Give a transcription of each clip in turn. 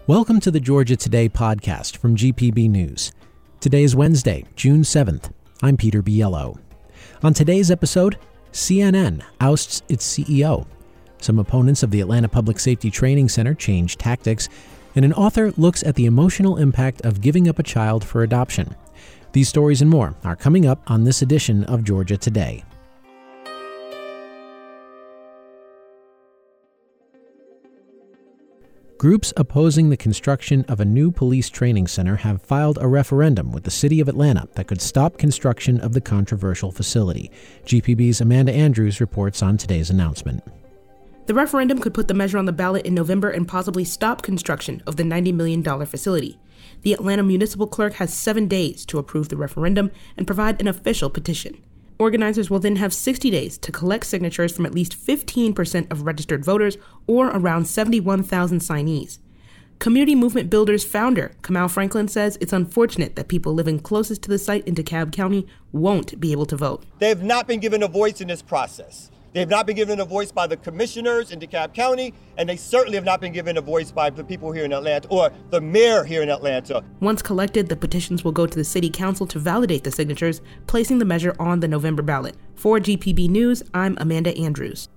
Welcome to the Georgia Today podcast from GPB News. Today is Wednesday, June 7th. I'm Peter Biello. On today's episode, CNN ousts its CEO. Some opponents of the Atlanta Public Safety Training Center change tactics, and an author looks at the emotional impact of giving up a child for adoption. These stories and more are coming up on this edition of Georgia Today. Groups opposing the construction of a new police training center have filed a referendum with the city of Atlanta that could stop construction of the controversial facility. GPB's Amanda Andrews reports on today's announcement. The referendum could put the measure on the ballot in November and possibly stop construction of the $90 million facility. The Atlanta municipal clerk has 7 days to approve the referendum and provide an official petition. Organizers will then have 60 days to collect signatures from at least 15% of registered voters, or around 71,000 signees. Community Movement Builders founder Kamau Franklin says it's unfortunate that people living closest to the site in DeKalb County won't be able to vote. They have not been given a voice in this process. They have not been given a voice by the commissioners in DeKalb County, and they certainly have not been given a voice by the people here in Atlanta or the mayor here in Atlanta. Once collected, the petitions will go to the city council to validate the signatures, placing the measure on the November ballot. For GPB News, I'm Amanda Andrews.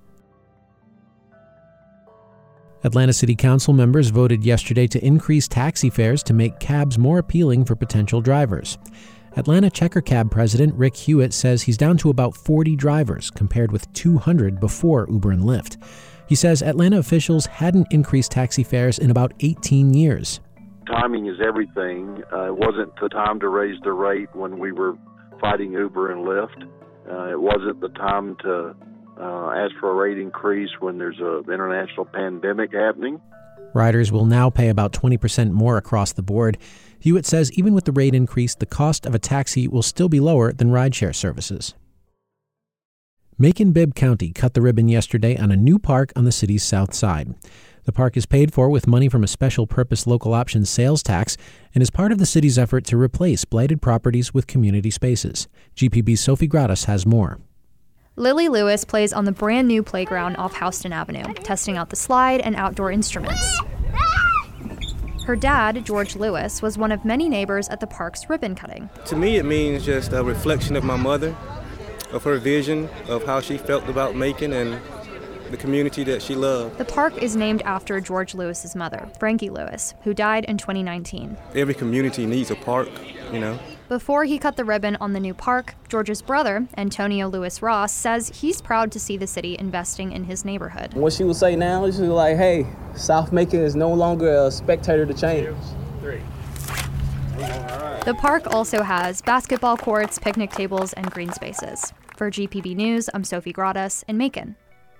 Atlanta City Council members voted yesterday to increase taxi fares to make cabs more appealing for potential drivers. Atlanta Checker Cab president Rick Hewitt says he's down to about 40 drivers, compared with 200 before Uber and Lyft. He says Atlanta officials hadn't increased taxi fares in about 18 years. Timing is everything. It wasn't the time to raise the rate when we were fighting Uber and Lyft. It wasn't the time to ask for a rate increase when there's an international pandemic happening. Riders will now pay about 20% more across the board. Hewitt says even with the rate increase, the cost of a taxi will still be lower than rideshare services. Macon-Bibb County cut the ribbon yesterday on a new park on the city's south side. The park is paid for with money from a special purpose local option sales tax and is part of the city's effort to replace blighted properties with community spaces. GPB's Sophie Gratis has more. Lily Lewis plays on the brand new playground off Houston Avenue, testing out the slide and outdoor instruments. Her dad, George Lewis, was one of many neighbors at the park's ribbon cutting. To me, it means just a reflection of my mother, of her vision, of how she felt about Macon and the community that she loved. The park is named after George Lewis's mother, Frankie Lewis, who died in 2019. Every community needs a park, Before he cut the ribbon on the new park, George's brother, Antonio Lewis Ross, says he's proud to see the city investing in his neighborhood. What she would say now is like, hey, South Macon is no longer a spectator to change. 2, 3. The park also has basketball courts, picnic tables, and green spaces. For GPB News, I'm Sophie Gratis in Macon.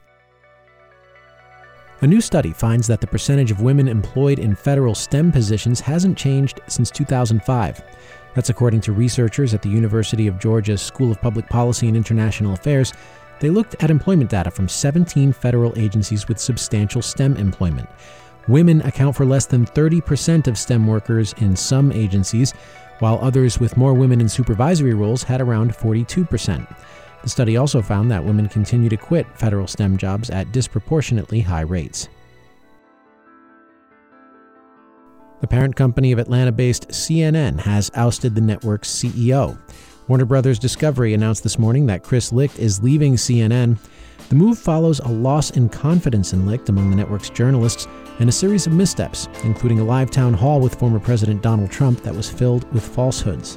A new study finds that the percentage of women employed in federal STEM positions hasn't changed since 2005. That's according to researchers at the University of Georgia's School of Public Policy and International Affairs. They looked at employment data from 17 federal agencies with substantial STEM employment. Women account for less than 30% of STEM workers in some agencies, while others with more women in supervisory roles had around 42%. The study also found that women continue to quit federal STEM jobs at disproportionately high rates. The parent company of Atlanta-based CNN has ousted the network's CEO. Warner Brothers Discovery announced this morning that Chris Licht is leaving CNN. The move follows a loss in confidence in Licht among the network's journalists and a series of missteps, including a live town hall with former President Donald Trump that was filled with falsehoods.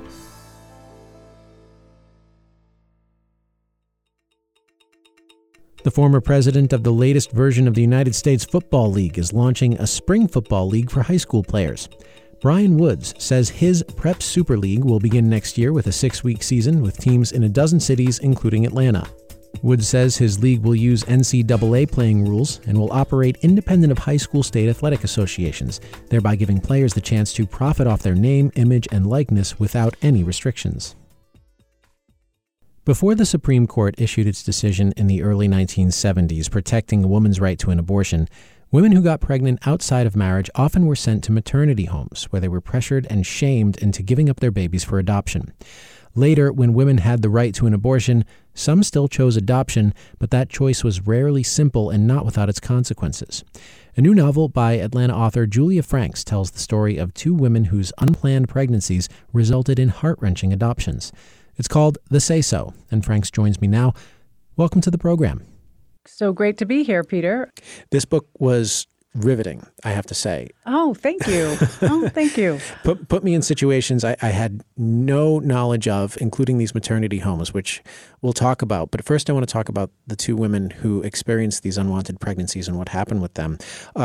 The former president of the latest version of the United States Football League is launching a spring football league for high school players. Brian Woods says his Prep Super League will begin next year with a 6-week season with teams in a dozen cities, including Atlanta. Woods says his league will use NCAA playing rules and will operate independent of high school state athletic associations, thereby giving players the chance to profit off their name, image, and likeness without any restrictions. Before the Supreme Court issued its decision in the early 1970s protecting a woman's right to an abortion, women who got pregnant outside of marriage often were sent to maternity homes, where they were pressured and shamed into giving up their babies for adoption. Later, when women had the right to an abortion, some still chose adoption, but that choice was rarely simple and not without its consequences. A new novel by Atlanta author Julia Franks tells the story of two women whose unplanned pregnancies resulted in heart-wrenching adoptions. It's called The Say So, and Franks joins me now. Welcome to the program. So great to be here, Peter. This book was riveting, I have to say. Oh, thank you. Thank you. Put me in situations I had no knowledge of, including these maternity homes, which we'll talk about. But first, I want to talk about the two women who experienced these unwanted pregnancies and what happened with them.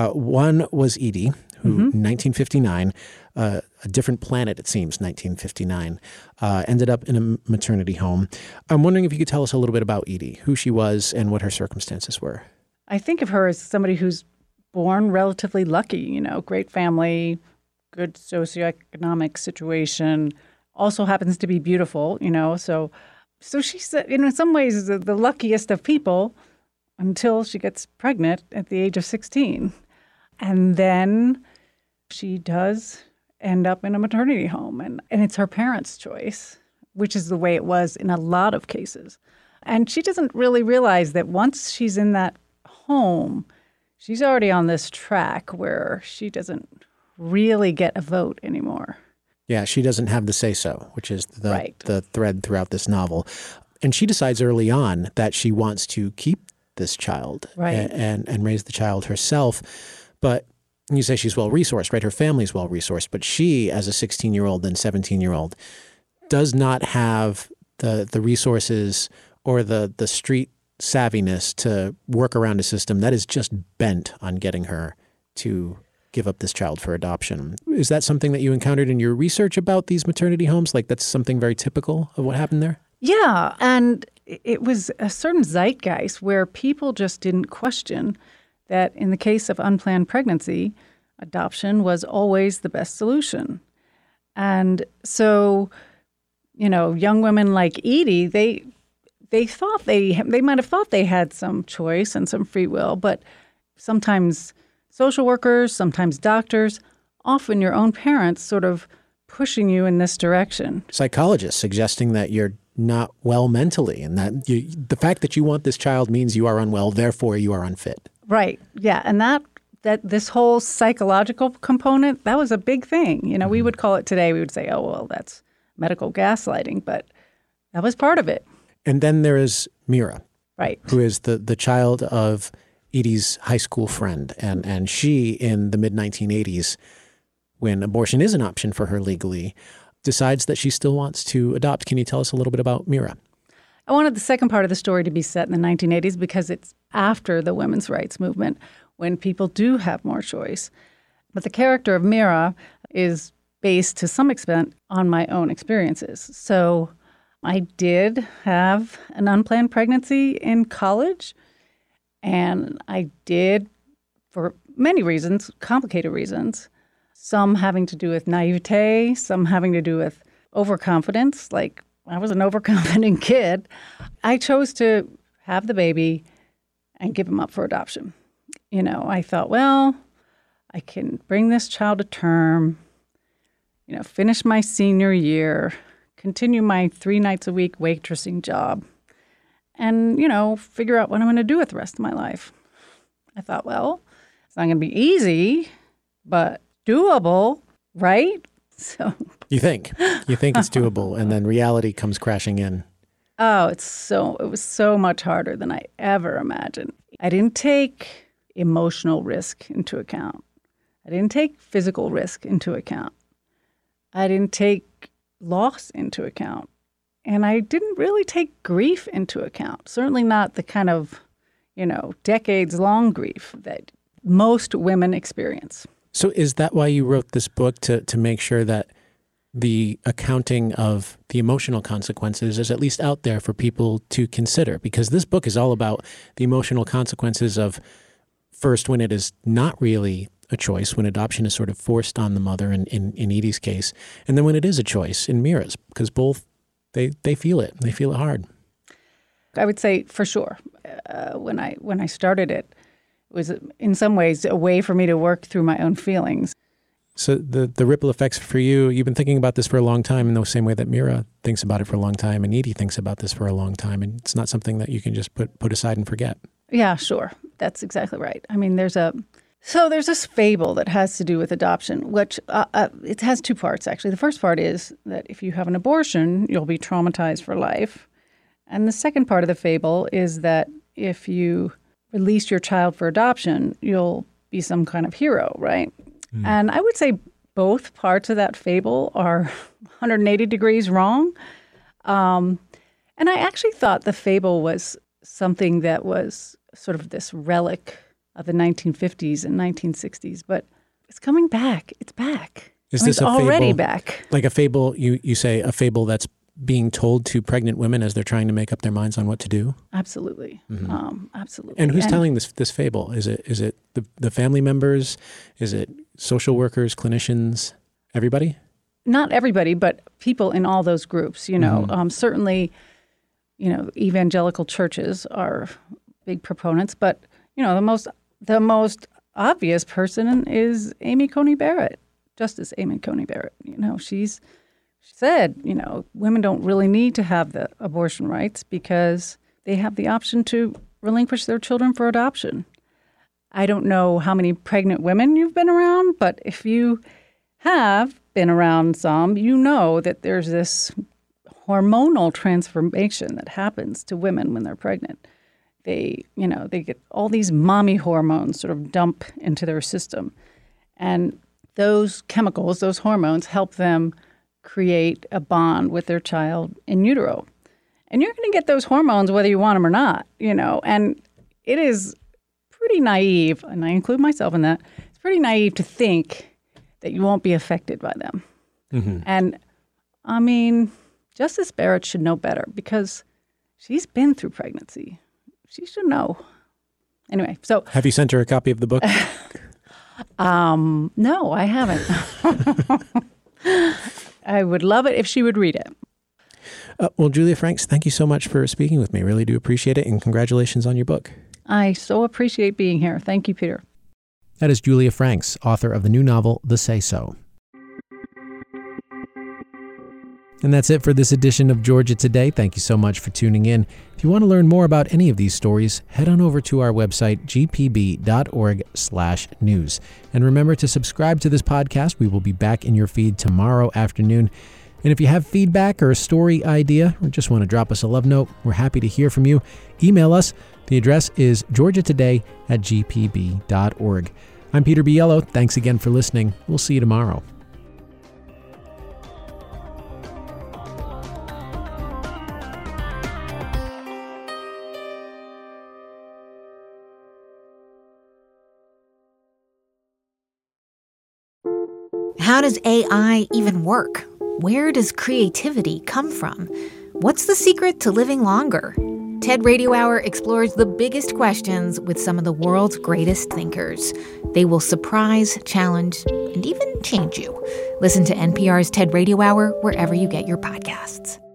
One was Edie, who in 1959, a different planet, it seems, 1959, ended up in a maternity home. I'm wondering if you could tell us a little bit about Edie, who she was and what her circumstances were. I think of her as somebody who's born relatively lucky, great family, good socioeconomic situation, also happens to be beautiful, So she's, in some ways, the luckiest of people until she gets pregnant at the age of 16. And then she does end up in a maternity home. And it's her parents' choice, which is the way it was in a lot of cases. And she doesn't really realize that once she's in that home, she's already on this track where she doesn't really get a vote anymore. Yeah, she doesn't have the say-so, which is the thread throughout this novel. And she decides early on that she wants to keep this child and raise the child herself. But you say she's well-resourced, right? Her family's well-resourced. But she, as a 16-year-old and 17-year-old, does not have the resources or the street savviness to work around a system that is just bent on getting her to give up this child for adoption. Is that something that you encountered in your research about these maternity homes? Like that's something very typical of what happened there? Yeah, and it was a certain zeitgeist where people just didn't question that in the case of unplanned pregnancy, adoption was always the best solution. And so, young women like Edie, they thought they might have thought they had some choice and some free will, but sometimes social workers, sometimes doctors, often your own parents sort of pushing you in this direction. Psychologists suggesting that you're not well mentally and that the fact that you want this child means you are unwell, therefore you are unfit. Right. Yeah. And that this whole psychological component, that was a big thing. We would call it today, we would say, oh, well, that's medical gaslighting, but that was part of it. And then there is Mira, right, who is the child of Edie's high school friend. And she, in the mid-1980s, when abortion is an option for her legally, decides that she still wants to adopt. Can you tell us a little bit about Mira? I wanted the second part of the story to be set in the 1980s because it's after the women's rights movement when people do have more choice. But the character of Mira is based to some extent on my own experiences. So I did have an unplanned pregnancy in college, and I did, for many reasons, complicated reasons, some having to do with naivete, some having to do with overconfidence, like I was an overconfident kid. I chose to have the baby and give him up for adoption. I thought, well, I can bring this child to term, finish my senior year, continue my 3 nights a week waitressing job, and, figure out what I'm going to do with the rest of my life. I thought, well, it's not going to be easy, but doable, right? So You think it's doable, and then reality comes crashing in. Oh, it was so much harder than I ever imagined. I didn't take emotional risk into account. I didn't take physical risk into account. I didn't take loss into account. And I didn't really take grief into account. Certainly not the kind of, decades-long grief that most women experience. So is that why you wrote this book, to make sure that the accounting of the emotional consequences is at least out there for people to consider? Because this book is all about the emotional consequences of, first, when it is not really a choice, when adoption is sort of forced on the mother in Edie's case, and then when it is a choice in Mira's, because both, they feel it. They feel it hard. I would say for sure. When I started it, it was in some ways a way for me to work through my own feelings. So the ripple effects for you, you've been thinking about this for a long time in the same way that Mira thinks about it for a long time, and Edie thinks about this for a long time, and it's not something that you can just put aside and forget. Yeah, sure. That's exactly right. I mean, there's this fable that has to do with adoption, which it has two parts, actually. The first part is that if you have an abortion, you'll be traumatized for life. And the second part of the fable is that if you release your child for adoption, you'll be some kind of hero, right? Mm. And I would say both parts of that fable are 180 degrees wrong. And I actually thought the fable was something that was sort of this relic of the 1950s and 1960s, but it's coming back. It's back. Is this it's already back? Like a fable, you say a fable that's being told to pregnant women as they're trying to make up their minds on what to do? Absolutely. Mm-hmm. Absolutely. And who's telling this fable? Is it the family members? Is it social workers, clinicians, everybody? Not everybody, but people in all those groups, you know. Mm-hmm. Certainly, you know, evangelical churches are big proponents, but, you know, the most obvious person is Amy Coney Barrett, Justice Amy Coney Barrett. You know, she said, you know, women don't really need to have the abortion rights because they have the option to relinquish their children for adoption. I don't know how many pregnant women you've been around, but if you have been around some, you know that there's this hormonal transformation that happens to women when they're pregnant. They get all these mommy hormones sort of dump into their system. And those chemicals, those hormones, help them create a bond with their child in utero. And you're going to get those hormones whether you want them or not, you know. And it is pretty naive, and I include myself in that, it's pretty naive to think that you won't be affected by them. Mm-hmm. And, I mean, Justice Barrett should know better because she's been through pregnancy. She should know. Anyway, so... Have you sent her a copy of the book? No, I haven't. I would love it if she would read it. Well, Julia Franks, thank you so much for speaking with me. Really do appreciate it, and congratulations on your book. I so appreciate being here. Thank you, Peter. That is Julia Franks, author of the new novel, The Say So. And that's it for this edition of Georgia Today. Thank you so much for tuning in. If you want to learn more about any of these stories, head on over to our website, gpb.org/news. And remember to subscribe to this podcast. We will be back in your feed tomorrow afternoon. And if you have feedback or a story idea, or just want to drop us a love note, we're happy to hear from you. Email us. The address is georgiatoday@gpb.org. I'm Peter Biello. Thanks again for listening. We'll see you tomorrow. How does AI even work? Where does creativity come from? What's the secret to living longer? TED Radio Hour explores the biggest questions with some of the world's greatest thinkers. They will surprise, challenge, and even change you. Listen to NPR's TED Radio Hour wherever you get your podcasts.